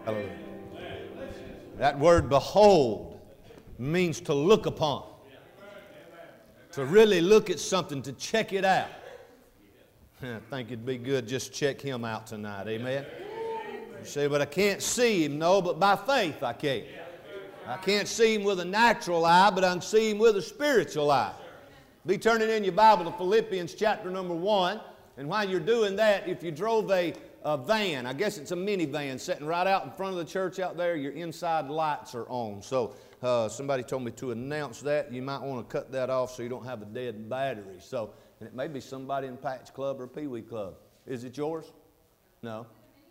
Hallelujah. That word behold means to look upon. To really look at something, to check it out. I think it'd be good just check him out tonight. Amen. You say, but I can't see him. No, but by faith I can. I can't see him with a natural eye, but I can see him with a spiritual eye. Be turning in your Bible to Philippians chapter number 1. And while you're doing that, if you drove a van, I guess it's a minivan, sitting right out in front of the church out there, your inside lights are on. So somebody told me to announce that. You might want to cut that off so you don't have a dead battery. So, and it may be somebody in Patch Club or Pee Wee Club. Is it yours? No.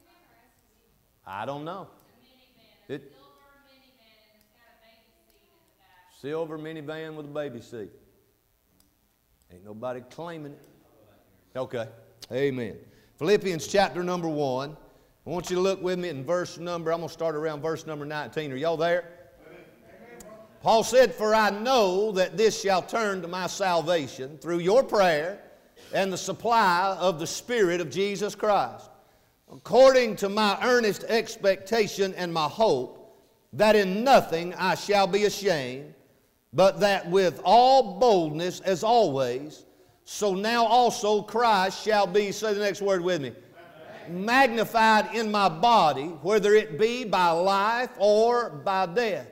I don't know. Silver minivan with a baby seat. Ain't nobody claiming it. Okay. Amen. Philippians chapter number 1. I want you to look with me in verse number, I'm going to start around verse number 19. Are y'all there? Paul said, for I know that this shall turn to my salvation through your prayer and the supply of the Spirit of Jesus Christ, according to my earnest expectation and my hope, that in nothing I shall be ashamed, but that with all boldness as always, so now also Christ shall be, say the next word with me, magnified in my body, whether it be by life or by death.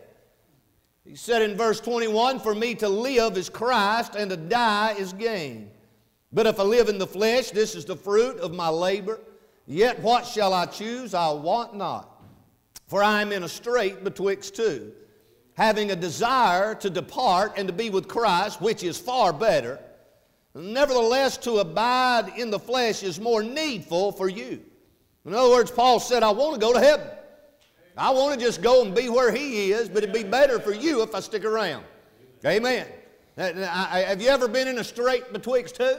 He said in verse 21, for me to live is Christ, and to die is gain. But if I live in the flesh, this is the fruit of my labor. Yet what shall I choose? I want not. For I am in a strait betwixt two, having a desire to depart and to be with Christ, which is far better. Nevertheless, to abide in the flesh is more needful for you. In other words, Paul said, I want to go to heaven. I want to just go and be where he is, but it'd be better for you if I stick around. Amen. Have you ever been in a strait betwixt two?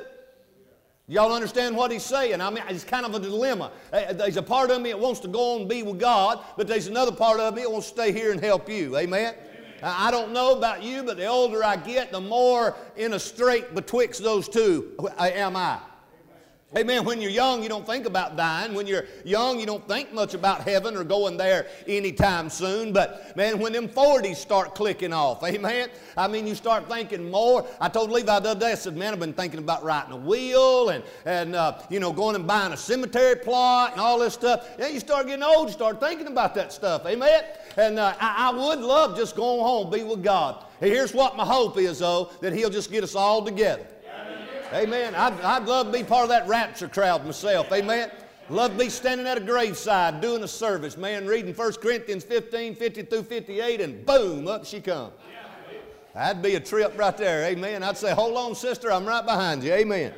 Y'all understand what he's saying? I mean, it's kind of a dilemma. There's a part of me that wants to go on and be with God, but there's another part of me that wants to stay here and help you. Amen? I don't know about you, but the older I get, the more in a strait betwixt those two am I. Amen. When you're young, you don't think about dying. When you're young, you don't think much about heaven or going there anytime soon. But, man, when them 40s start clicking off, amen, I mean, you start thinking more. I told Levi the other day, I said, man, I've been thinking about writing a will and going and buying a cemetery plot and all this stuff. Yeah, you start getting old, you start thinking about that stuff, amen. And I would love just going home, be with God. Here's what my hope is, though, that he'll just get us all together. Amen. I'd love to be part of that rapture crowd myself. Amen. Love to be standing at a graveside doing a service, man, reading 1 Corinthians 15, 50 through 58, and boom, up she comes. That'd be a trip right there. Amen. I'd say, hold on, sister, I'm right behind you. Amen.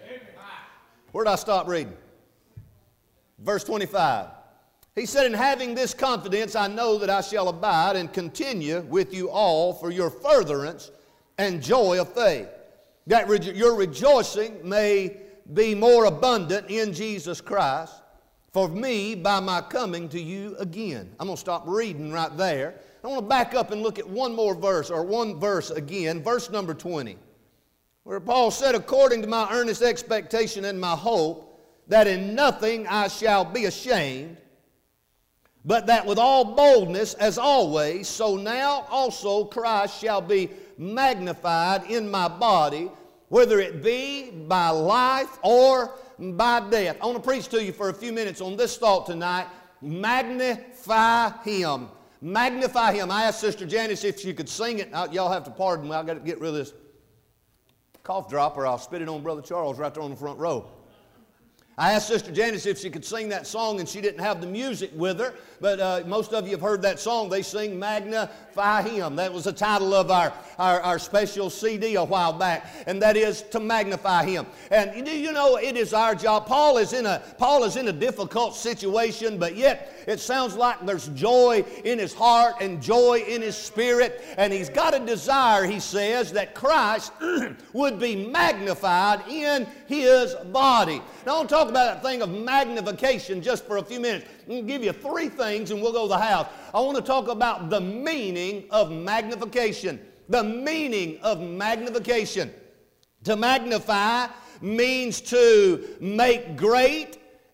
Where'd I stop reading? Verse 25. He said, in having this confidence, I know that I shall abide and continue with you all for your furtherance and joy of faith, that your rejoicing may be more abundant in Jesus Christ for me by my coming to you again. I'm going to stop reading right there. I want to back up and look at one more verse, or one verse again, verse number 20, where Paul said, according to my earnest expectation and my hope, that in nothing I shall be ashamed, but that with all boldness as always, so now also Christ shall be magnified in my body, whether it be by life or by death. I want to preach to you for a few minutes on this thought tonight. Magnify Him. Magnify Him. I asked Sister Janice if she could sing it. Y'all have to pardon me. I've got to get rid of this cough drop or I'll spit it on Brother Charles right there on the front row. I asked Sister Janice if she could sing that song, and she didn't have the music with her, but most of you have heard that song. They sing Magnify Him. That was the title of our special CD a while back, and that is to magnify Him. And do you know it is our job? Paul is in a difficult situation, but yet it sounds like there's joy in his heart and joy in his spirit, and he's got a desire, he says, that Christ would be magnified in his body. Now, I want to talk about that thing of magnification just for a few minutes. I'm going to give you three things and we'll go to the house. I want to talk about the meaning of magnification. The meaning of magnification. To magnify means to make great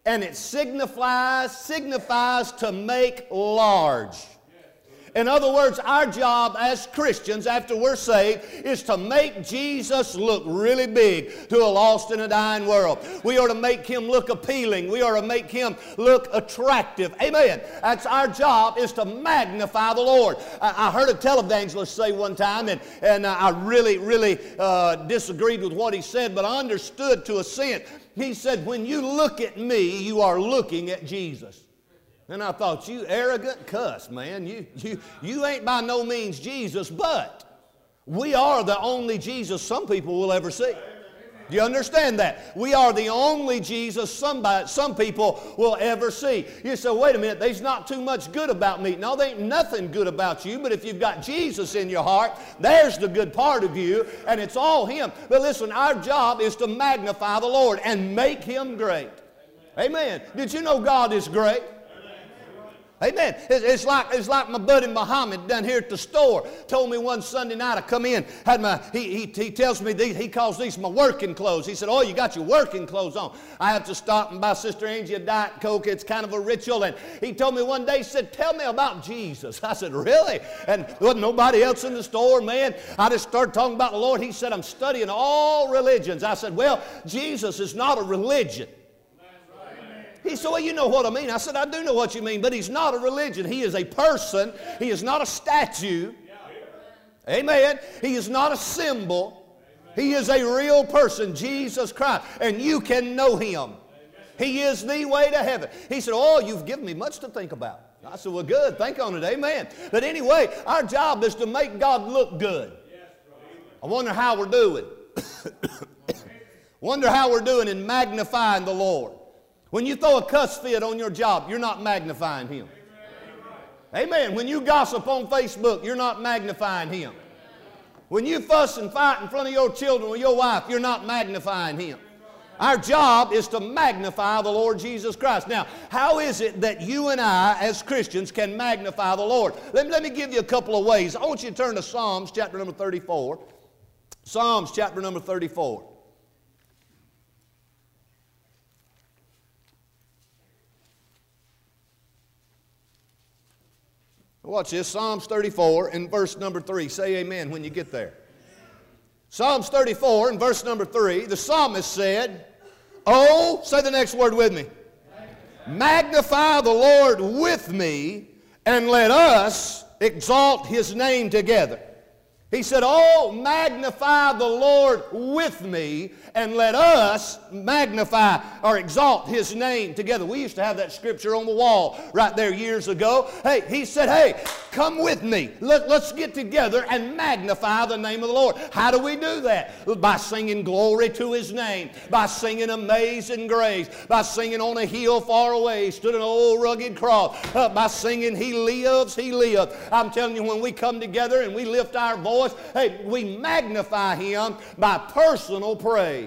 and it signifies to make large. In other words, our job as Christians after we're saved is to make Jesus look really big to a lost and a dying world. We are to make Him look appealing. We are to make Him look attractive. Amen. That's our job, is to magnify the Lord. I heard a televangelist say one time, and I really disagreed with what he said, but I understood to a sense. He said, when you look at me, you are looking at Jesus. And I thought, you arrogant cuss, man. You ain't by no means Jesus, but we are the only Jesus some people will ever see. Do you understand that? We are the only Jesus some people will ever see. You say, wait a minute, there's not too much good about me. No, there ain't nothing good about you, but if you've got Jesus in your heart, there's the good part of you, and it's all Him. But listen, our job is to magnify the Lord and make Him great. Amen. Did you know God is great? Amen. It's like my buddy Muhammad down here at the store told me one Sunday night. I come in, he tells me he calls these my working clothes. He said, "Oh, you got your working clothes on." I have to stop and buy Sister Angie a Diet Coke. It's kind of a ritual. And he told me one day, he said, "Tell me about Jesus." I said, "Really?" And there wasn't nobody else in the store, man. I just started talking about the Lord. He said, "I'm studying all religions." I said, "Well, Jesus is not a religion." He said, "Well, you know what I mean." I said, "I do know what you mean, but He's not a religion. He is a person. He is not a statue." Amen. He is not a symbol. He is a real person, Jesus Christ, and you can know Him. He is the way to heaven. He said, "Oh, you've given me much to think about." I said, "Well, good. Think on it." Amen. But anyway, our job is to make God look good. I wonder how we're doing. Wonder how we're doing in magnifying the Lord. When you throw a cuss fit on your job, you're not magnifying Him. Amen. When you gossip on Facebook, you're not magnifying Him. When you fuss and fight in front of your children or your wife, you're not magnifying Him. Our job is to magnify the Lord Jesus Christ. Now, how is it that you and I, as Christians, can magnify the Lord? Let me give you a couple of ways. I want you to turn to Psalms chapter number 34. Psalms chapter number 34. Watch this, Psalms 34 and verse number 3. Say amen when you get there. Psalms 34 and verse number 3, the psalmist said, "Oh," say the next word with me, "magnify the Lord with me, and let us exalt His name together." He said, "Oh, magnify the Lord with me, and let us magnify or exalt His name together." We used to have that scripture on the wall right there years ago. Hey, he said, "Hey, come with me. Let's get together and magnify the name of the Lord." How do we do that? By singing glory to His name, by singing Amazing Grace, by singing On a Hill Far Away Stood an Old Rugged Cross, by singing He Lives, He Lives. I'm telling you, when we come together and we lift our voice, hey, we magnify Him by personal praise.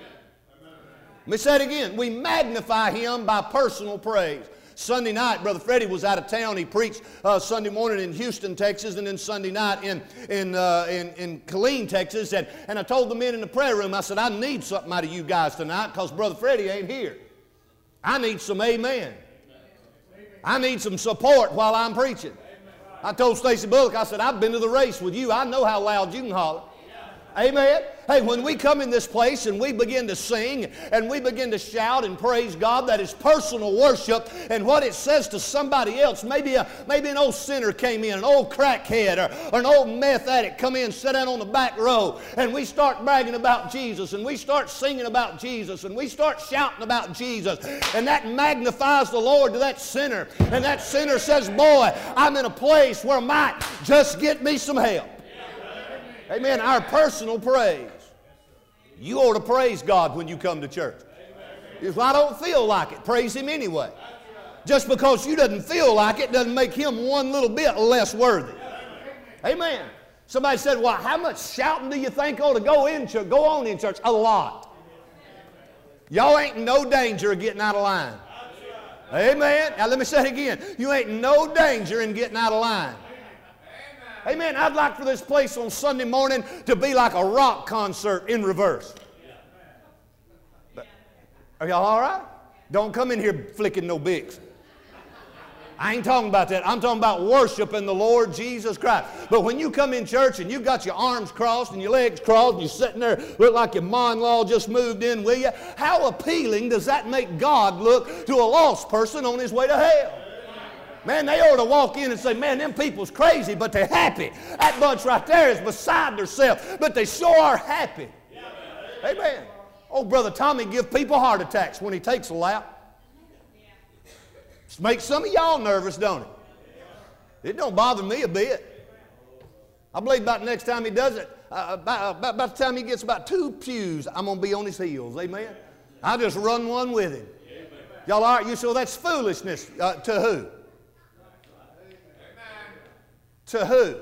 Let me say it again. We magnify Him by personal praise. Sunday night, Brother Freddie was out of town. He preached Sunday morning in Houston, Texas, and then Sunday night in Killeen, Texas. And I told the men in the prayer room, I said, "I need something out of you guys tonight because Brother Freddie ain't here. I need some amen. I need some support while I'm preaching." I told Stacy Bullock, I said, "I've been to the race with you. I know how loud you can holler." Amen. Hey, when we come in this place and we begin to sing and we begin to shout and praise God, that is personal worship. And what it says to somebody else, maybe an old sinner came in, an old crackhead or an old meth addict come in, sit down on the back row, and we start bragging about Jesus, and we start singing about Jesus, and we start shouting about Jesus, and that magnifies the Lord to that sinner. And that sinner says, "Boy, I'm in a place where I might just get me some help." Amen. Our personal praise. You ought to praise God when you come to church. If I don't feel like it, praise Him anyway. Just because you doesn't feel like it doesn't make Him one little bit less worthy. Amen. Somebody said, "Well, how much shouting do you think ought to go on in church?" A lot. Y'all ain't in no danger of getting out of line. Amen. Now let me say it again. You ain't in no danger in getting out of line. Amen. I'd like for this place on Sunday morning to be like a rock concert in reverse. Are y'all all right? Don't come in here flicking no bigs. I ain't talking about that. I'm talking about worshiping the Lord Jesus Christ. But when you come in church and you got your arms crossed and your legs crossed and you're sitting there, look like your ma-in-law just moved in with you, how appealing does that make God look to a lost person on his way to hell? Man, they ought to walk in and say, man, them people's crazy, but they're happy. That bunch right there is beside themselves, but they sure are happy. Amen. Oh, Brother Tommy give people heart attacks when he takes a lap. Makes some of y'all nervous, don't it? It don't bother me a bit. I believe about the next time he does it, about the time he gets about 2 pews, I'm going to be on his heels. Amen? I'll just run one with him. Y'all are, you so that's foolishness to who? To who?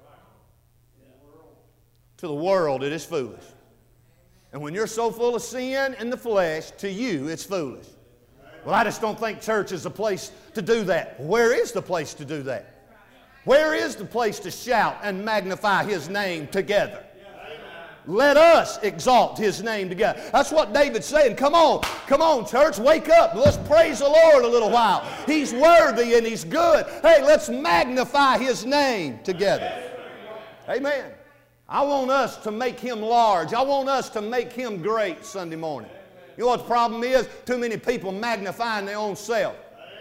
To the world it is foolish. And when you're so full of sin and the flesh, to you it's foolish. Well, I just don't think church is a place to do that. Where is the place to do that? Where is the place to shout and magnify His name together? Let us exalt His name together. That's what David's saying. Come on, church, wake up. Let's praise the Lord a little while. He's worthy and He's good. Hey, let's magnify His name together. Amen. I want us to make Him large. I want us to make Him great Sunday morning. You know what the problem is? Too many people magnifying their own self.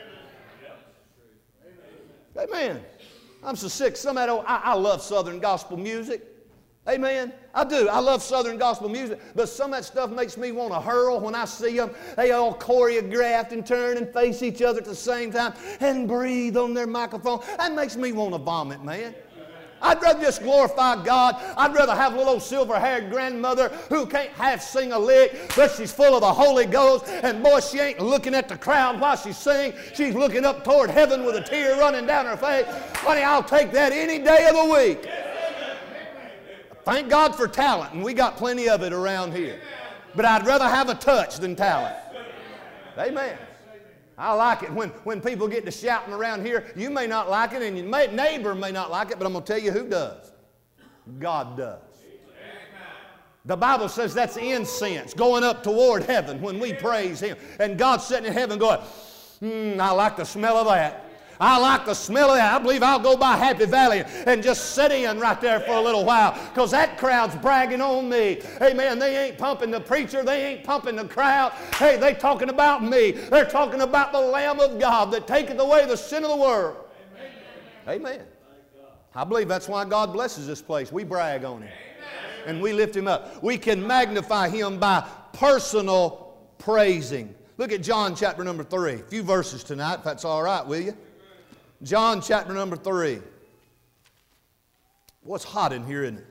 Amen. I'm so sick. Some of that I love Southern gospel music. Amen. I do. I love Southern gospel music. But some of that stuff makes me want to hurl when I see them. They all choreographed and turn and face each other at the same time and breathe on their microphone. That makes me want to vomit, man. I'd rather just glorify God. I'd rather have a little old silver-haired grandmother who can't half sing a lick, but she's full of the Holy Ghost. And boy, she ain't looking at the crowd while she sings. She's looking up toward heaven with a tear running down her face. Honey, I'll take that any day of the week. Thank God for talent, and we got plenty of it around here. But I'd rather have a touch than talent. Amen. I like it when people get to shouting around here. You may not like it, and your neighbor may not like it, but I'm going to tell you who does. God does. The Bible says that's incense going up toward heaven when we praise Him. And God's sitting in heaven going, I like the smell of that. I like the smell of that. I believe I'll go by Happy Valley and just sit in right there for a little while because that crowd's bragging on me. Amen. They ain't pumping the preacher. They ain't pumping the crowd. Hey, they talking about me. They're talking about the Lamb of God that taketh away the sin of the world. Amen. I believe that's why God blesses this place. We brag on Him. And we lift Him up. We can magnify Him by personal praising. Look at John chapter number 3. A few verses tonight, if that's all right with you. John chapter number 3. What's hot in here, isn't it?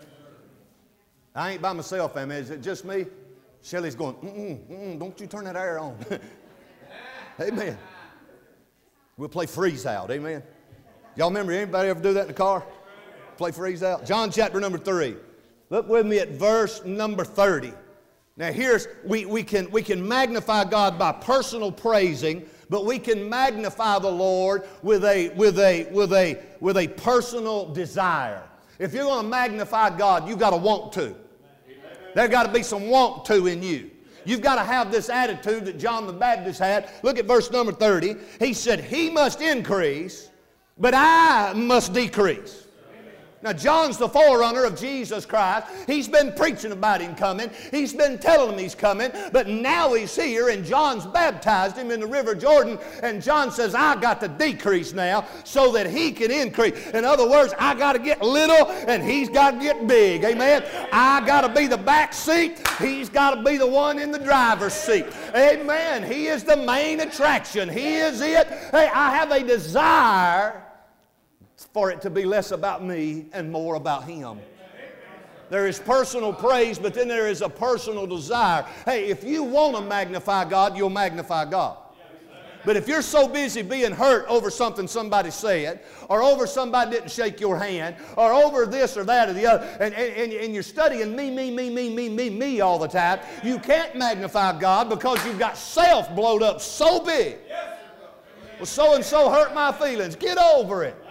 I ain't by myself, man. Is it just me? Shelly's going, don't you turn that air on. Amen. We'll play freeze out. Amen. Y'all remember anybody ever do that in the car? Play freeze out? John chapter number 3. Look with me at verse number 30. Now here's, we can magnify God by personal praising, but we can magnify the Lord with a personal desire. If you're going to magnify God, you've got to want to. There's got to be some want to in you. You've got to have this attitude that John the Baptist had. Look at verse number 30. He said, He must increase, but I must decrease. Now, John's the forerunner of Jesus Christ. He's been preaching about Him coming. He's been telling them He's coming. But now He's here, and John's baptized Him in the River Jordan. And John says, I got to decrease now so that He can increase. In other words, I got to get little, and He's got to get big. Amen? I got to be the back seat. He's got to be the one in the driver's seat. Amen? He is the main attraction. He is it. Hey, I have a desire for it to be less about me and more about Him. There is personal praise, but then there is a personal desire. Hey, if you want to magnify God, you'll magnify God. But if you're so busy being hurt over something somebody said, or over somebody didn't shake your hand, or over this or that or the other, and you're studying me all the time, you can't magnify God because you've got self blowed up so big. Well, so-and-so hurt my feelings. Get over it.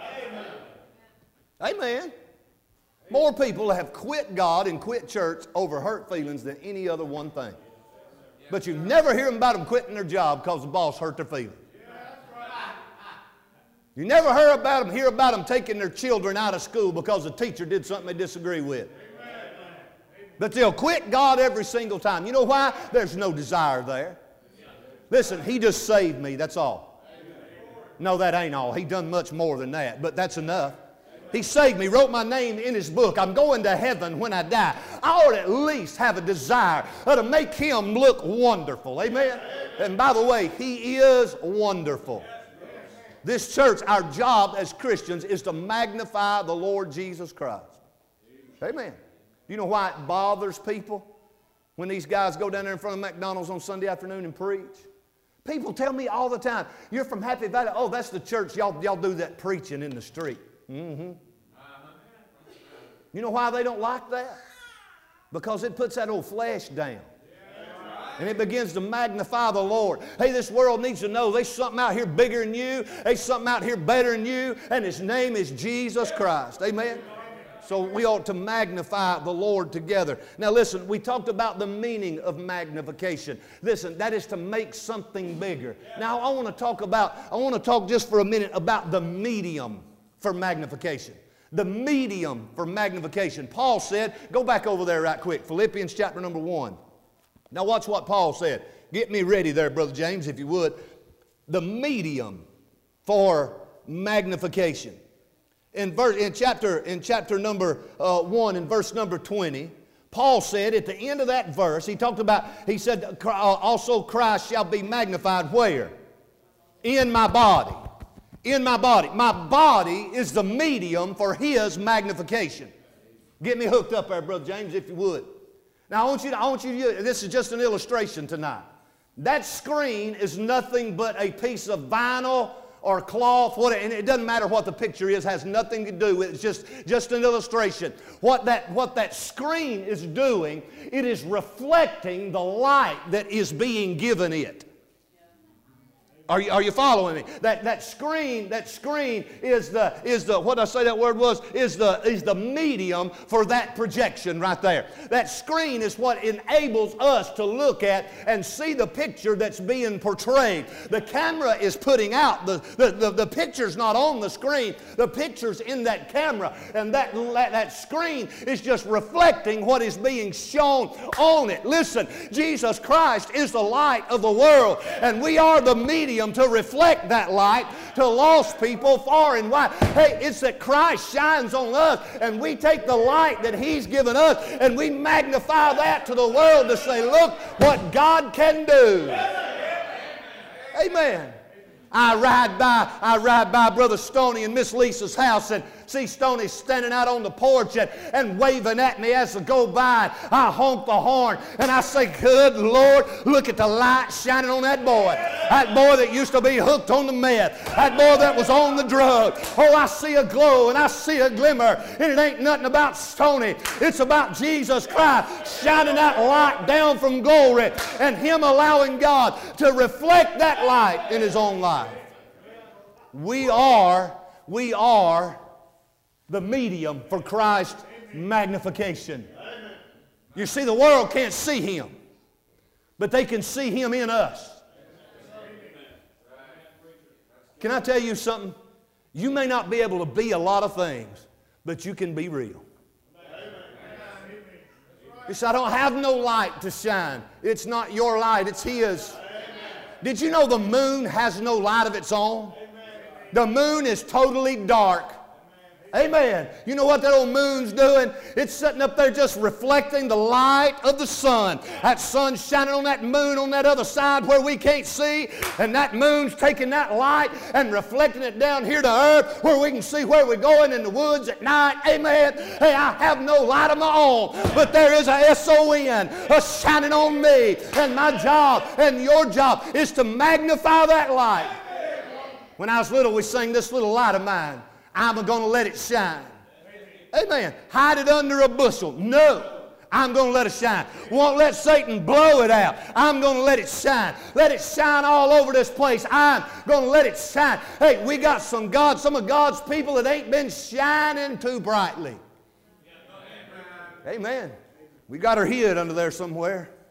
Amen. More people have quit God and quit church over hurt feelings than any other one thing. But you never hear about them quitting their job because the boss hurt their feelings. You never hear about them taking their children out of school because the teacher did something they disagree with. But they'll quit God every single time. You know why? There's no desire there. Listen, He just saved me, that's all. No, that ain't all. He done much more than that, but that's enough. He saved me, wrote my name in His book. I'm going to heaven when I die. I ought to at least have a desire to make Him look wonderful. Amen? And by the way, He is wonderful. This church, our job as Christians is to magnify the Lord Jesus Christ. Amen. You know why it bothers people when these guys go down there in front of McDonald's on Sunday afternoon and preach? People tell me all the time, you're from Happy Valley. Oh, that's the church. Y'all do that preaching in the street. Mm-hmm. You know why they don't like that? Because it puts that old flesh down. And it begins to magnify the Lord. Hey, this world needs to know there's something out here bigger than you. There's something out here better than you. And His name is Jesus Christ. Amen? So we ought to magnify the Lord together. Now listen, we talked about the meaning of magnification. Listen, that is to make something bigger. Now I want to talk just for a minute about the medium for magnification. The medium for magnification. Paul said, go back over there right quick, Philippians chapter number 1. Now watch what Paul said. Get me ready there, Brother James, if you would. The medium for magnification. In chapter number 1, in verse number 20, Paul said at the end of that verse, he said, also Christ shall be magnified where? In my body. In my body. My body is the medium for His magnification. Get me hooked up there, Brother James, if you would. Now, I want you to, this is just an illustration tonight. That screen is nothing but a piece of vinyl or cloth, and it doesn't matter what the picture is, has nothing to do with it. It's just an illustration. What that screen is doing, it is reflecting the light that is being given it. Are you following me? That screen is the what I say that word was is the medium for that projection right there. That screen is what enables us to look at and see the picture that's being portrayed. The camera is putting out the picture's not on the screen. The picture's in that camera, and that screen is just reflecting what is being shown on it. Listen, Jesus Christ is the light of the world, and we are the medium to reflect that light to lost people far and wide. Hey, it's that Christ shines on us, and we take the light that He's given us and we magnify that to the world to say, look what God can do. Amen. I ride by Brother Stoney and Miss Lisa's house and see Stoney standing out on the porch and waving at me as I go by. I honk the horn and I say, good Lord, look at the light shining on that boy. That boy that used to be hooked on the meth. That boy that was on the drug. Oh, I see a glow and I see a glimmer. And it ain't nothing about Stoney. It's about Jesus Christ shining that light down from glory and Him allowing God to reflect that light in His own life. We are the medium for Christ's magnification. You see, the world can't see Him, but they can see Him in us. Can I tell you something? You may not be able to be a lot of things, but you can be real. You say, I don't have no light to shine. It's not your light, it's His. Did you know the moon has no light of its own? The moon is totally dark. Amen. You know what that old moon's doing? It's sitting up there just reflecting the light of the sun. That sun's shining on that moon on that other side where we can't see, and that moon's taking that light and reflecting it down here to earth where we can see where we're going in the woods at night. Amen. Hey, I have no light of my own, but there is a S-O-N shining on me, and my job and your job is to magnify that light. When I was little, we sang this little light of mine. I'm going to let it shine. Amen. Hide it under a bushel. No. I'm going to let it shine. Won't let Satan blow it out. I'm going to let it shine. Let it shine all over this place. I'm going to let it shine. Hey, we got some of God's people that ain't been shining too brightly. Amen. We got her hid under there somewhere.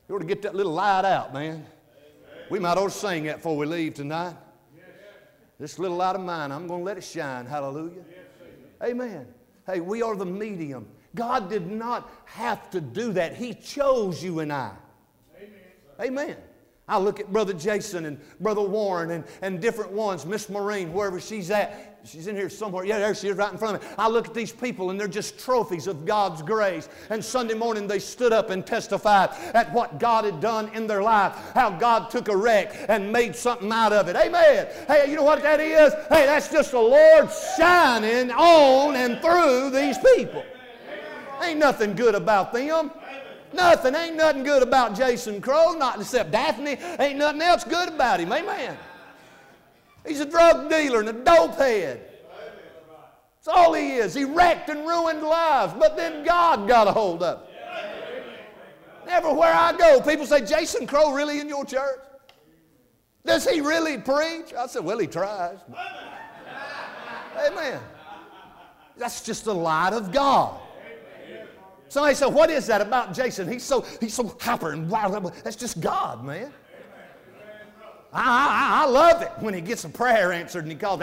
You ought to get that little light out, man. We might ought to sing that before we leave tonight. This little light of mine, I'm going to let it shine. Hallelujah. Amen. Hey, we are the medium. God did not have to do that. He chose you and I. Amen. I look at Brother Jason and Brother Warren and different ones, Miss Maureen, wherever she's at. She's in here somewhere. Yeah, there she is right in front of me. I look at these people and they're just trophies of God's grace. And Sunday morning they stood up and testified at what God had done in their life. How God took a wreck and made something out of it. Amen. Hey, you know what that is? Hey, that's just the Lord shining on and through these people. Ain't nothing good about them. Nothing. Ain't nothing good about Jason Crow, not except Daphne. Ain't nothing else good about him. Amen. He's a drug dealer and a dope head. That's all he is. He wrecked and ruined lives, but then God got a hold of it. Everywhere I go, people say, Jason Crow really in your church? Does he really preach? I said, well, he tries. Amen. That's just the light of God. Somebody said, what is that about Jason? He's so hyper and wild. That's just God, man. I love it when he gets a prayer answered and he calls.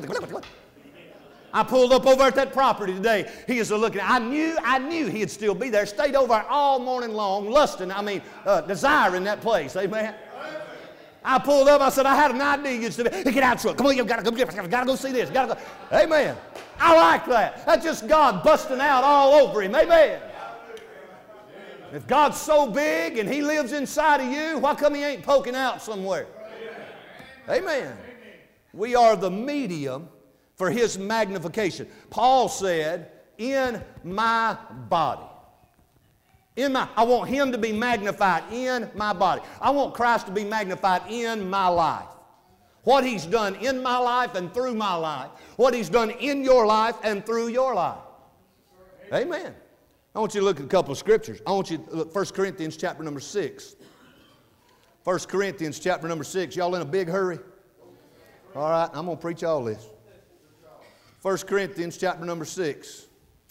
I pulled up over at that property today. He is looking. I knew he'd still be there. Stayed over all morning long, desiring that place. Amen. I pulled up. I said, I had an idea. You'd still be. Get out of the truck. Come on, you gotta go see this. Gotta go. Amen. I like that. That's just God busting out all over him. Amen. If God's so big and He lives inside of you, why come He ain't poking out somewhere? Amen. We are the medium for His magnification. Paul said, in my body. I want Him to be magnified in my body. I want Christ to be magnified in my life. What He's done in my life and through my life. What He's done in your life and through your life. Amen. I want you to look at a couple of scriptures. I want you to look 1 Corinthians chapter number 6. 1 Corinthians chapter number 6. Y'all in a big hurry? All right, I'm going to preach all this. 1 Corinthians chapter number 6.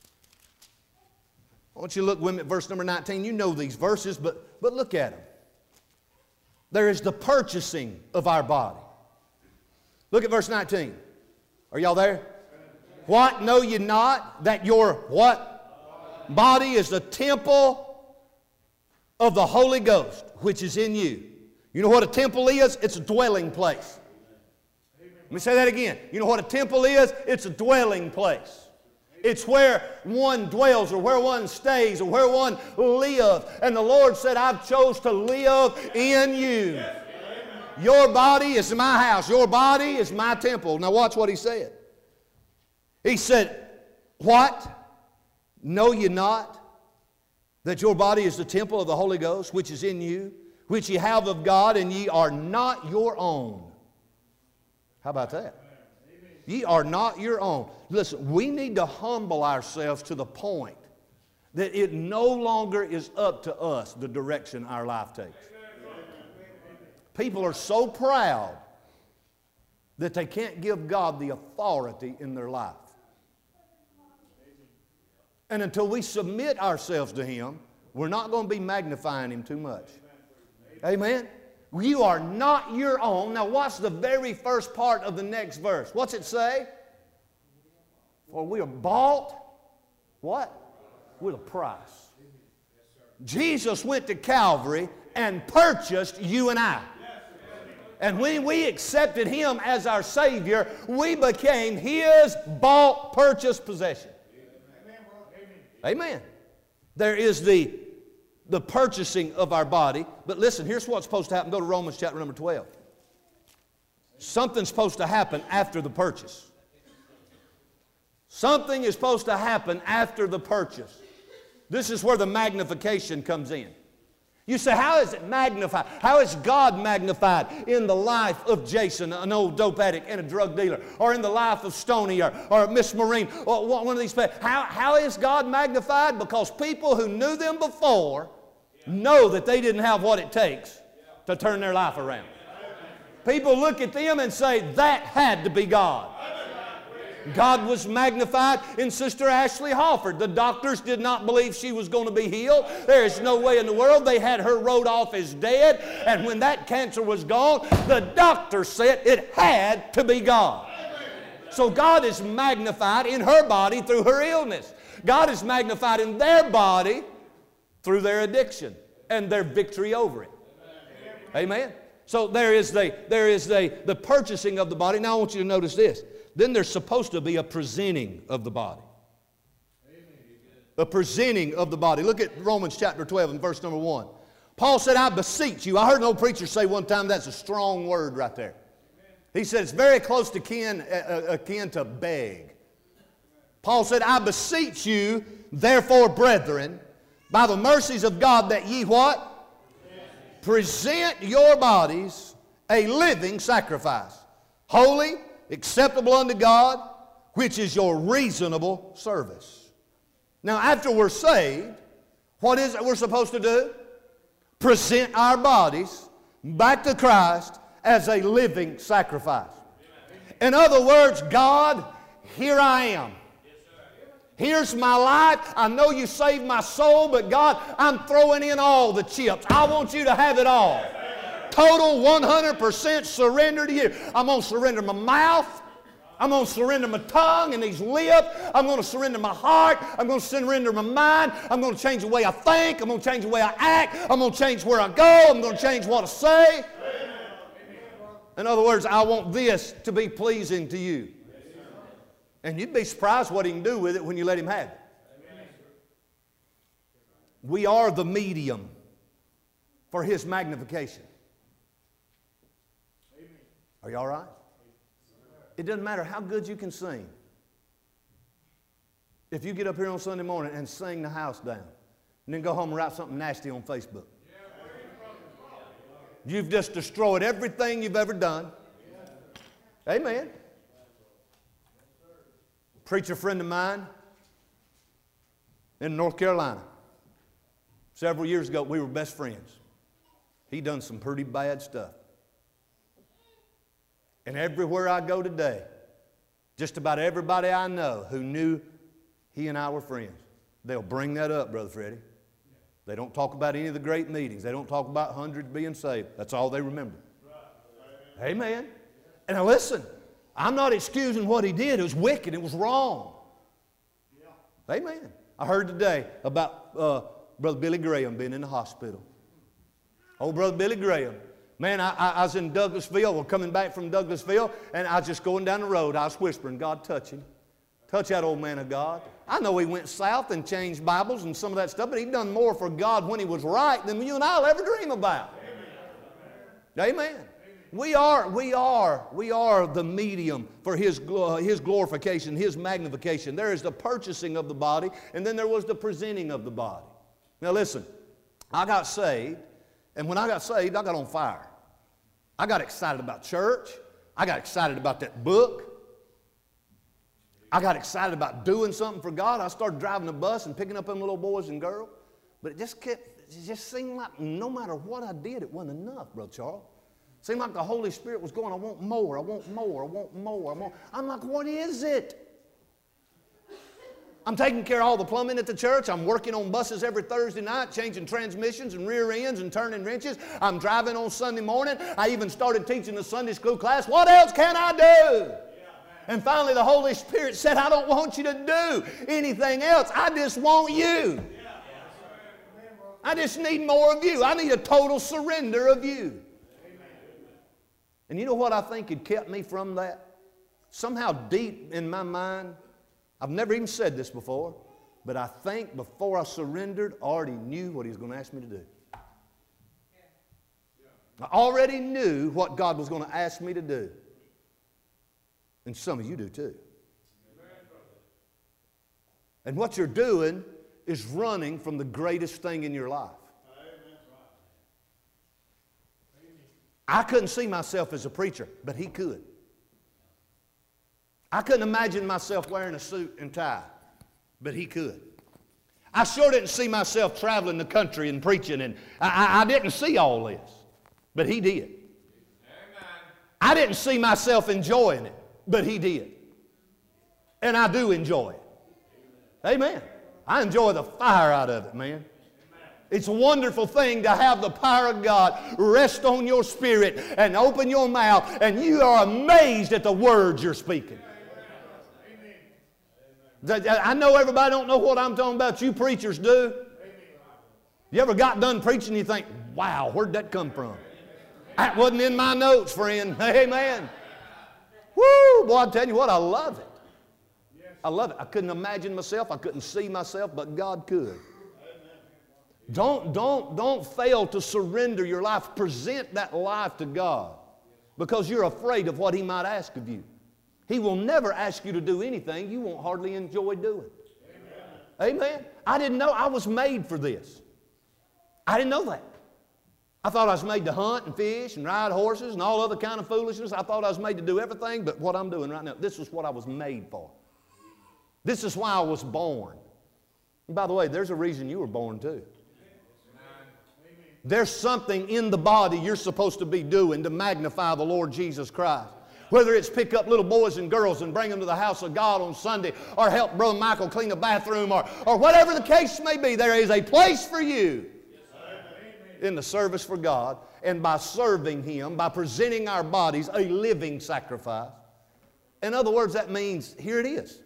I want you to look with me at verse number 19. You know these verses, but look at them. There is the purchasing of our body. Look at verse 19. Are y'all there? What, know ye not that your what? Body is the temple of the Holy Ghost, which is in you. You know what a temple is? It's a dwelling place. Let me say that again. You know what a temple is? It's a dwelling place. It's where one dwells or where one stays or where one lives. And the Lord said, I've chose to live in you. Your body is my house. Your body is my temple. Now watch what He said. He said, what? Know ye not that your body is the temple of the Holy Ghost, which is in you, which ye have of God, and ye are not your own. How about that? Ye are not your own. Listen, we need to humble ourselves to the point that it no longer is up to us the direction our life takes. People are so proud that they can't give God the authority in their life. And until we submit ourselves to Him, we're not going to be magnifying Him too much. Amen? You are not your own. Now watch the very first part of the next verse. What's it say? For we are bought, what? With a price. Jesus went to Calvary and purchased you and I. And when we accepted Him as our Savior, we became His bought, purchased possession. Amen. There is the purchasing of our body. But listen, here's what's supposed to happen. Go to Romans chapter number 12. Something's supposed to happen after the purchase. Something is supposed to happen after the purchase. This is where the magnification comes in. You say, how is it magnified? How is God magnified in the life of Jason, an old dope addict and a drug dealer, or in the life of Stoney or Miss Marine, or one of these people? How is God magnified? Because people who knew them before know that they didn't have what it takes to turn their life around. People look at them and say, that had to be God. God was magnified in Sister Ashley Hofford. The doctors did not believe she was going to be healed. There is no way in the world. They had her wrote off as dead. And when that cancer was gone, the doctor said it had to be God. So God is magnified in her body through her illness. God is magnified in their body through their addiction and their victory over it. Amen. So there is the purchasing of the body. Now I want you to notice this. Then there's supposed to be a presenting of the body. A presenting of the body. Look at Romans chapter 12 and verse number 1. Paul said, I beseech you. I heard an old preacher say one time, that's a strong word right there. He said it's very close to akin to beg. Paul said, I beseech you, therefore, brethren, by the mercies of God, that ye what? Present your bodies a living sacrifice, holy, acceptable unto God, which is your reasonable service. Now, after we're saved, what is it we're supposed to do? Present our bodies back to Christ as a living sacrifice. In other words, God, here I am. Here's my life. I know you saved my soul, but God, I'm throwing in all the chips. I want you to have it all. Total 100% surrender to you. I'm going to surrender my mouth. I'm going to surrender my tongue and these lips. I'm going to surrender my heart. I'm going to surrender my mind. I'm going to change the way I think. I'm going to change the way I act. I'm going to change where I go. I'm going to change what I say. In other words, I want this to be pleasing to you. And you'd be surprised what He can do with it when you let Him have it. We are the medium for His magnification. Are you all right? It doesn't matter how good you can sing. If you get up here on Sunday morning and sing the house down, and then go home and write something nasty on Facebook, you've just destroyed everything you've ever done. Amen. Preacher friend of mine in North Carolina. Several years ago, we were best friends. He done some pretty bad stuff. And everywhere I go today, just about everybody I know who knew he and I were friends, they'll bring that up, Brother Freddie. They don't talk about any of the great meetings. They don't talk about hundreds being saved. That's all they remember. Amen. And now listen, I'm not excusing what he did. It was wicked. It was wrong. Amen. I heard today about Brother Billy Graham being in the hospital. Oh, Brother Billy Graham. Man, I was in Douglasville. We're coming back from Douglasville, and I was just going down the road. I was whispering, God, touch him. Touch that old man of God. I know he went south and changed Bibles and some of that stuff, but he'd done more for God when he was right than you and I will ever dream about. Amen. Amen. We are the medium for His glorification, His magnification. There is the purchasing of the body, and then there was the presenting of the body. Now listen, I got saved, and when I got saved, I got on fire. I got excited about church. I got excited about that book. I got excited about doing something for God. I started driving a bus and picking up them little boys and girls. But it just seemed like no matter what I did, it wasn't enough, Brother Charles. It seemed like the Holy Spirit was going, I want more, I want more, I want more, I want. I'm like, what is it? I'm taking care of all the plumbing at the church. I'm working on buses every Thursday night, changing transmissions and rear ends and turning wrenches. I'm driving on Sunday morning. I even started teaching the Sunday school class. What else can I do? And finally the Holy Spirit said, I don't want you to do anything else. I just want you. I just need more of you. I need a total surrender of you. And you know what I think had kept me from that? Somehow deep in my mind, I've never even said this before, but I think before I surrendered, I already knew what He was going to ask me to do. I already knew what God was going to ask me to do. And some of you do too. And what you're doing is running from the greatest thing in your life. I couldn't see myself as a preacher, but he could. I couldn't imagine myself wearing a suit and tie, but he could. I sure didn't see myself traveling the country and preaching, and I didn't see all this, but he did. Amen. I didn't see myself enjoying it, but he did. And I do enjoy it. Amen. I enjoy the fire out of it, man. It's a wonderful thing to have the power of God rest on your spirit and open your mouth, and you are amazed at the words you're speaking. I know everybody don't know what I'm talking about. You preachers do. You ever got done preaching and you think, wow, where'd that come from? That wasn't in my notes, friend. Amen. Woo! Boy, I'm telling you what, I love it. I love it. I couldn't imagine myself. I couldn't see myself, but God could. Don't fail to surrender your life. Present that life to God because you're afraid of what He might ask of you. He will never ask you to do anything you won't hardly enjoy doing. Amen. Amen. I didn't know I was made for this. I didn't know that. I thought I was made to hunt and fish and ride horses and all other kind of foolishness. I thought I was made to do everything but what I'm doing right now. This is what I was made for. This is why I was born. And by the way, there's a reason you were born too. There's something in the body you're supposed to be doing to magnify the Lord Jesus Christ. Whether it's pick up little boys and girls and bring them to the house of God on Sunday, or help Brother Michael clean a bathroom, or whatever the case may be, there is a place for you in the service for God. And by serving Him, by presenting our bodies a living sacrifice. In other words, that means, here it is.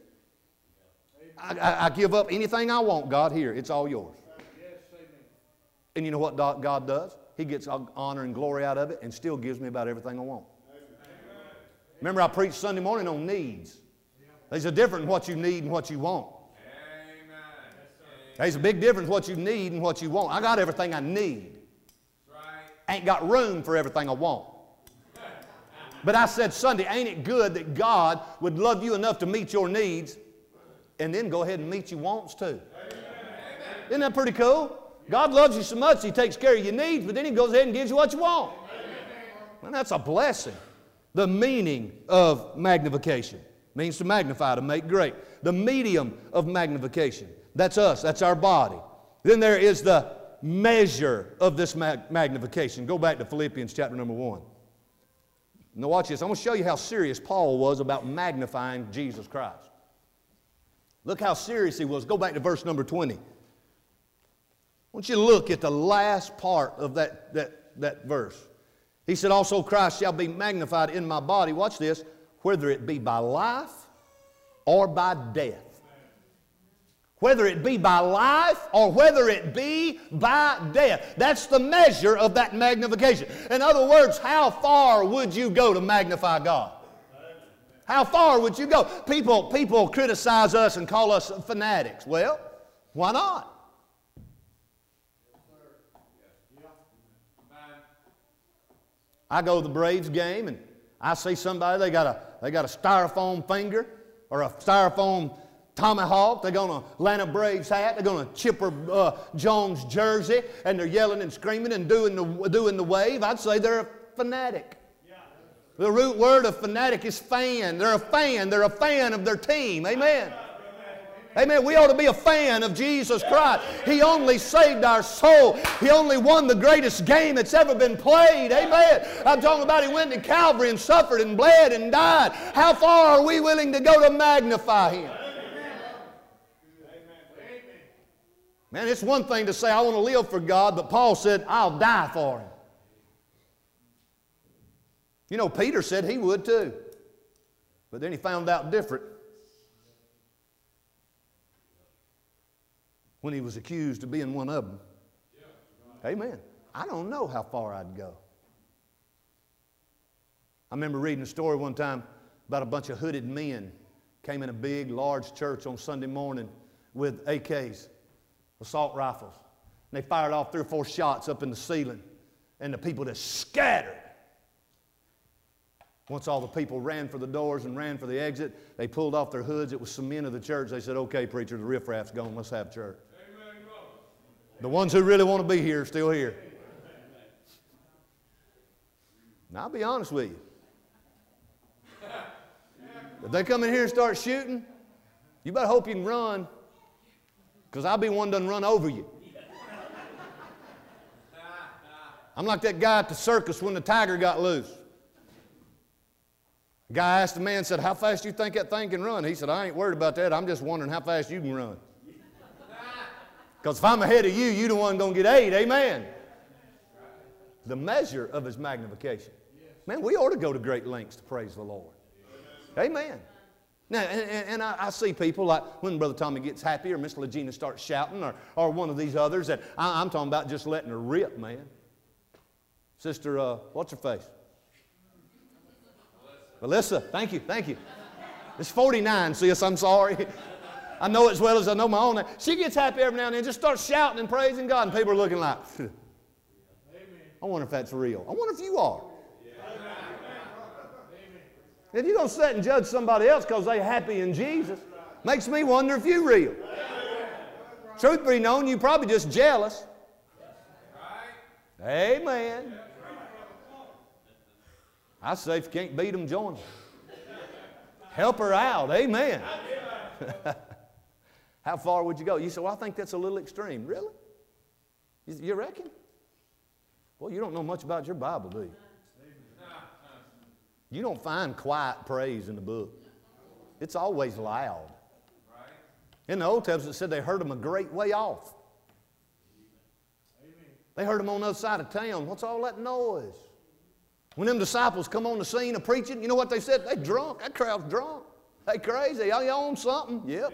I give up anything I want, God, here. It's all yours. And you know what God does? He gets honor and glory out of it and still gives me about everything I want. Remember, I preached Sunday morning on needs. There's a difference in what you need and what you want. There's a big difference what you need and what you want. I got everything I need. Ain't got room for everything I want. But I said Sunday, ain't it good that God would love you enough to meet your needs and then go ahead and meet your wants too? Isn't that pretty cool? God loves you so much He takes care of your needs, but then He goes ahead and gives you what you want. And that's a blessing. The meaning of magnification means to magnify, to make great. The medium of magnification, that's us, that's our body. Then there is the measure of this magnification. Go back to Philippians chapter number 1. Now watch this. I'm going to show you how serious Paul was about magnifying Jesus Christ. Look how serious he was. Go back to verse number 20. I want you to look at the last part of that verse. He said, also Christ shall be magnified in my body. Watch this. Whether it be by life or by death. Whether it be by life or whether it be by death. That's the measure of that magnification. In other words, how far would you go to magnify God? How far would you go? People criticize us and call us fanatics. Well, why not? I go to the Braves game and I see somebody, they got a styrofoam finger or a styrofoam tomahawk. They're going to Atlanta Braves hat. They're going to Chipper Jones jersey, and they're yelling and screaming and doing the wave. I'd say they're a fanatic. The root word of fanatic is fan. They're a fan. They're a fan of their team. Amen. Amen. We ought to be a fan of Jesus Christ. He only saved our soul. He only won the greatest game that's ever been played. Amen. I'm talking about He went to Calvary and suffered and bled and died. How far are we willing to go to magnify Him? Man, it's one thing to say, I want to live for God, but Paul said, I'll die for Him. You know, Peter said he would too. But then he found out different when he was accused of being one of them. Amen. I don't know how far I'd go. I remember reading a story one time about a bunch of hooded men came in a big, large church on Sunday morning with AKs, assault rifles. And they fired off 3 or 4 shots up in the ceiling, and the people just scattered. Once all the people ran for the doors and ran for the exit, they pulled off their hoods. It was some men of the church. They said, okay, preacher, the riffraff's gone. Let's have church. Amen. The ones who really want to be here are still here. Now, I'll be honest with you. If they come in here and start shooting, you better hope you can run, because I'll be one that doesn't run over you. I'm like that guy at the circus when the tiger got loose. A guy asked a man, said, how fast do you think that thing can run? He said, I ain't worried about that. I'm just wondering how fast you can run. Because if I'm ahead of you, you the one going to get 8. Amen. The measure of his magnification. Man, we ought to go to great lengths to praise the Lord. Amen. Now, and I see people like when Brother Tommy gets happy or Miss Legina starts shouting or one of these others that I'm talking about just letting her rip, man. Sister, what's her face? Melissa. Thank you. It's 49, sis, I'm sorry. I know it as well as I know my own name. She gets happy every now and then, just starts shouting and praising God, and people are looking like, I wonder if that's real. I wonder if you are. If you're going to sit and judge somebody else because they're happy in Jesus, makes me wonder if you're real. Truth be known, you're probably just jealous. Amen. I say if you can't beat them, join them. Help her out. Amen. How far would you go? You say, well, I think that's a little extreme. Really? You reckon? Well, you don't know much about your Bible, do you? You don't find quiet praise in the book. It's always loud. In the Old Testament, it said they heard them a great way off. They heard them on the other side of town. What's all that noise? When them disciples come on the scene of preaching, you know what they said? They drunk. That crowd's drunk. They crazy. Y'all own something? Yep.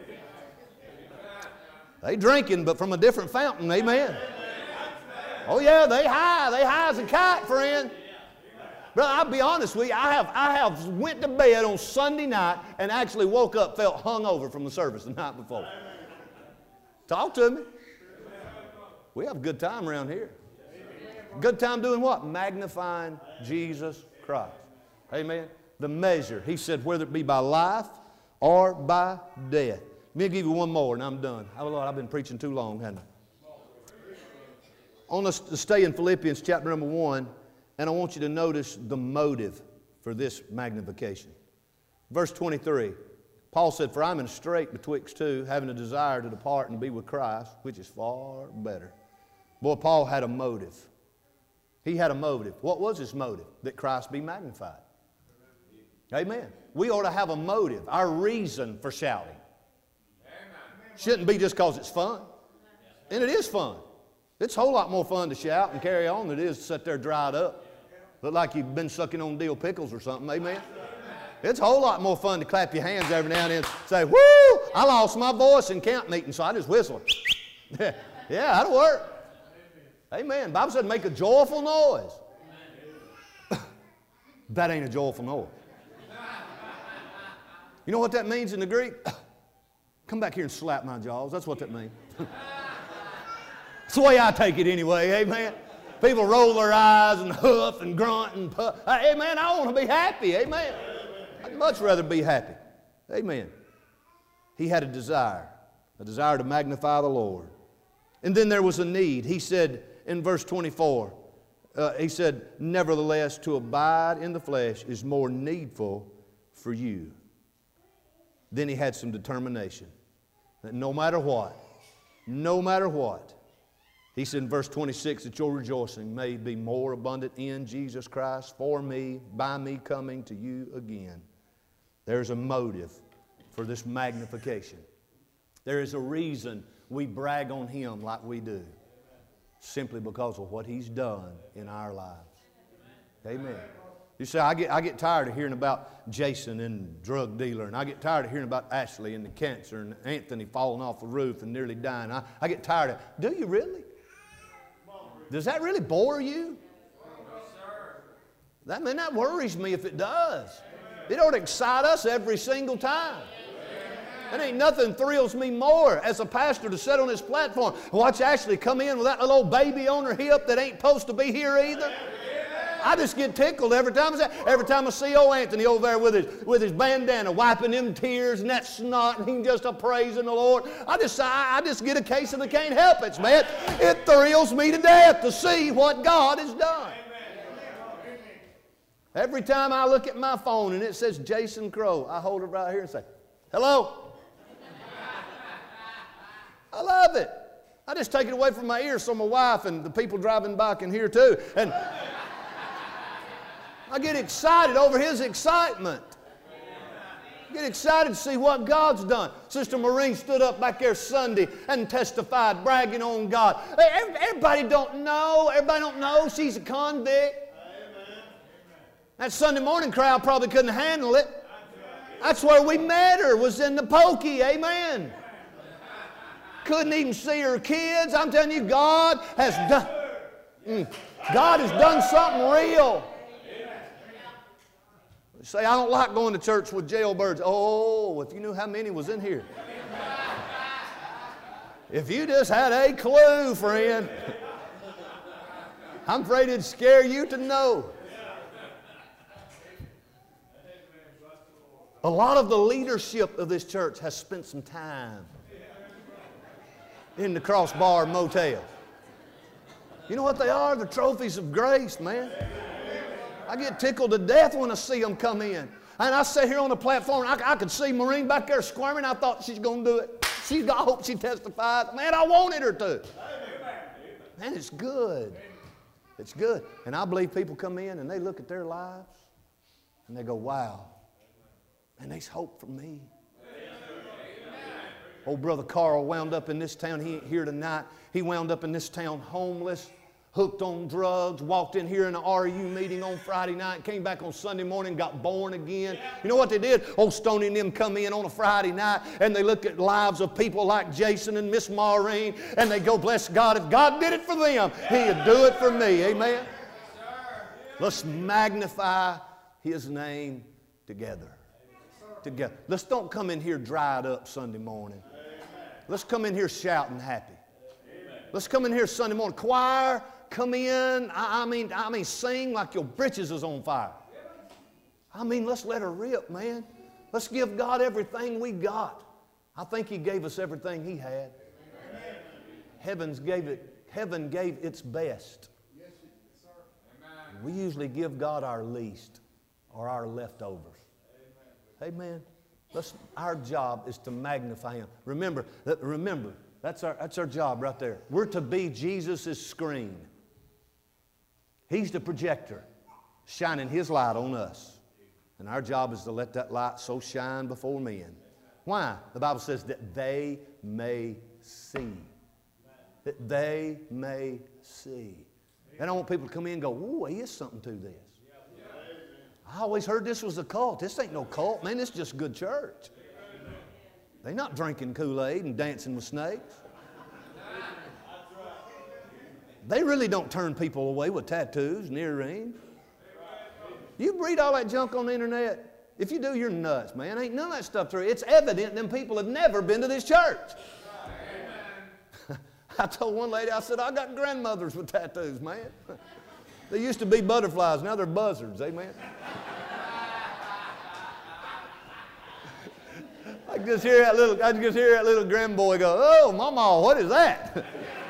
They drinking, but from a different fountain. Amen. Oh yeah, they high. They high as a kite, friend. Brother, I'll be honest with you. I have went to bed on Sunday night and actually woke up, felt hungover from the service the night before. Talk to me. We have a good time around here. Good time doing what? Magnifying Jesus Christ. Amen. The measure. He said, whether it be by life or by death. Let me give you one more and I'm done. Oh, Lord, I've been preaching too long, haven't I? I want us to stay in Philippians chapter number 1, and I want you to notice the motive for this magnification. Verse 23, Paul said, for I'm in a strait betwixt two, having a desire to depart and be with Christ, which is far better. Boy, Paul had a motive. He had a motive. What was his motive? That Christ be magnified. Amen. We ought to have a motive, our reason for shouting. Shouldn't be just because it's fun. And it is fun. It's a whole lot more fun to shout and carry on than it is to sit there dried up. Look like you've been sucking on dill pickles or something. Amen. It's a whole lot more fun to clap your hands every now and then and say, woo, I lost my voice in camp meeting, so I just whistled. Yeah, that'll work. Amen. The Bible said make a joyful noise. That ain't a joyful noise. You know what that means in the Greek? Come back here and slap my jaws. That's what that means. It's the way I take it anyway. Amen. People roll their eyes and huff and grunt and puff. Amen. I want to be happy. Amen. I'd much rather be happy. Amen. He had a desire to magnify the Lord. And then there was a need. He said in verse 24, he said, nevertheless, to abide in the flesh is more needful for you. Then he had some determination that no matter what, he said in verse 26 that your rejoicing may be more abundant in Jesus Christ for me, by me coming to you again. There's a motive for this magnification. There is a reason we brag on Him like we do. Simply because of what He's done in our lives. Amen. You say, I get tired of hearing about Jason and drug dealer, and I get tired of hearing about Ashley and the cancer, and Anthony falling off a roof and nearly dying. I get tired of, do you really? Does that really bore you? That worries me if it does. It ought to excite us every single time. There ain't nothing thrills me more as a pastor to sit on this platform and watch Ashley come in with that little old baby on her hip that ain't supposed to be here either. I just get tickled every time I see old Anthony over there with his bandana wiping them tears and that snot and he just praising the Lord. I just get a case of the can't help it, man. It thrills me to death to see what God has done. Every time I look at my phone and it says Jason Crow, I hold it right here and say, hello. I love it. I just take it away from my ears so my wife and the people driving by can hear too. And I get excited over his excitement. Get excited to see what God's done. Sister Maureen stood up back there Sunday and testified, bragging on God. Everybody don't know she's a convict. That Sunday morning crowd probably couldn't handle it. That's where we met her, was in the pokey. Amen. Couldn't even see her kids. I'm telling you, God has done something real. You say, I don't like going to church with jailbirds. Oh, if you knew how many was in here. If you just had a clue, friend. I'm afraid it'd scare you to know. A lot of the leadership of this church has spent some time in the Crossbar Motel. You know what they are? They're trophies of grace, man. I get tickled to death when I see them come in. And I sit here on the platform, and I could see Maureen back there squirming. I thought she's going to do it. I hope she testifies. Man, I wanted her to. Man, it's good. It's good. And I believe people come in and they look at their lives and they go, wow. And there's hope for me. Old brother Carl wound up in this town. He ain't here tonight. He wound up in this town homeless, hooked on drugs, walked in here in an RU meeting on Friday night, came back on Sunday morning, got born again. You know what they did? Old Stoney and them come in on a Friday night and they look at lives of people like Jason and Miss Maureen and they go, bless God, if God did it for them, He'd do it for me. Amen? Let's magnify His name together. Let's don't come in here dried up Sunday morning. Let's come in here shouting happy. Let's come in here Sunday morning. Choir, come in. I mean, sing like your britches is on fire. I mean, let's let her rip, man. Let's give God everything we got. I think He gave us everything He had. Heaven gave its best. We usually give God our least or our leftovers. Amen. Our job is to magnify Him. Remember, that's our job right there. We're to be Jesus' screen. He's the projector, shining His light on us. And our job is to let that light so shine before men. Why? The Bible says that they may see. That they may see. And I want people to come in and go, ooh, there is something to this. I always heard this was a cult. This ain't no cult, man. This is just good church. They're not drinking Kool-Aid and dancing with snakes. They really don't turn people away with tattoos and earrings. You read all that junk on the internet. If you do, you're nuts, man. Ain't none of that stuff true. It's evident them people have never been to this church. I told one lady, I said, I got grandmothers with tattoos, man. They used to be butterflies, now they're buzzards, amen. I just hear that little grandboy go, oh, Mama, what is that?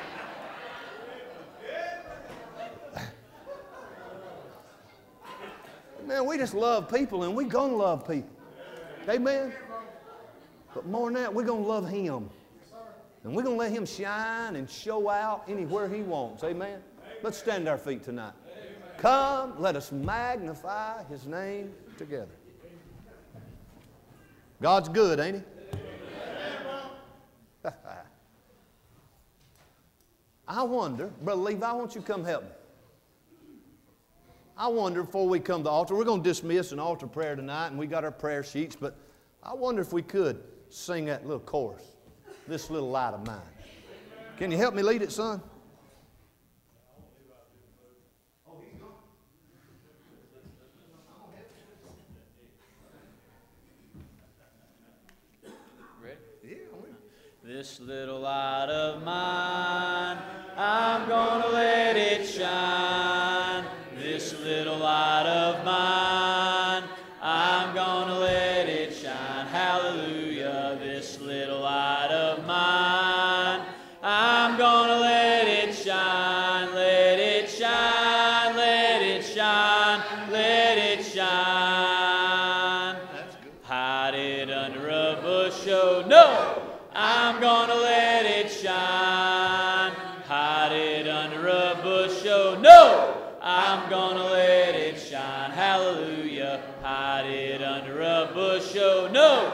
Man, we just love people and we're going to love people. Amen? But more than that, we're going to love Him. And we're going to let Him shine and show out anywhere He wants. Amen? Let's stand to our feet tonight. Come, let us magnify His name together. God's good, ain't He? I wonder, Brother Levi, why don't you come help me? I wonder, before we come to the altar, we're going to dismiss an altar prayer tonight, and we got our prayer sheets, but I wonder if we could sing that little chorus, This Little Light of Mine. Can you help me lead it, son? This little light of mine, I'm gonna let it shine. This little light of mine, I'm gonna let it shine. Hallelujah. This little light of mine, I'm gonna let it shine. Let it shine, let it shine, let it shine. Hide it under a bushel. No! I'm gonna let it shine. Hide it under a bushel. No! I'm gonna let it shine. Hallelujah. Hide it under a bushel. No!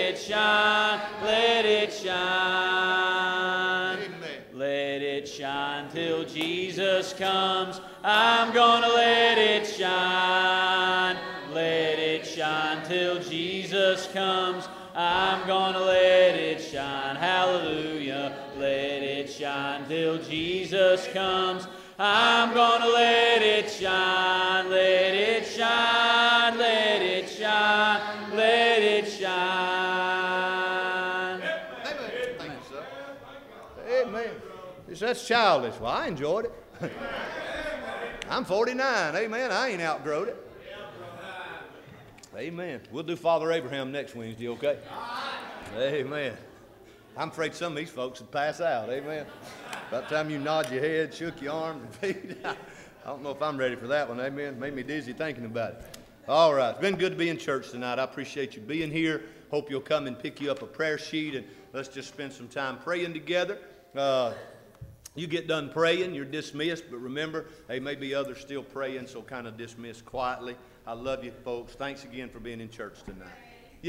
it shine, let it shine. Amen. Let it shine till Jesus comes. I'm gonna let it shine. Let it shine till Jesus comes. I'm gonna let it shine. Hallelujah. Let it shine till Jesus comes. I'm gonna let it shine. Let it shine. Let it shine. Let it shine. Amen. Thank you, sir. Amen. That's childish. Well, I enjoyed it. I'm 49. Amen. I ain't outgrowed it. Amen. We'll do Father Abraham next Wednesday, okay? Amen. I'm afraid some of these folks would pass out. Amen. By the time you nod your head, shook your arms and feet, I don't know if I'm ready for that one. Amen. Made me dizzy thinking about it. All right. It's been good to be in church tonight. I appreciate you being here. Hope you'll come and pick you up a prayer sheet, and let's just spend some time praying together. You get done praying, you're dismissed, but remember, there may be others still praying, so kind of dismiss quietly. I love you, folks. Thanks again for being in church tonight.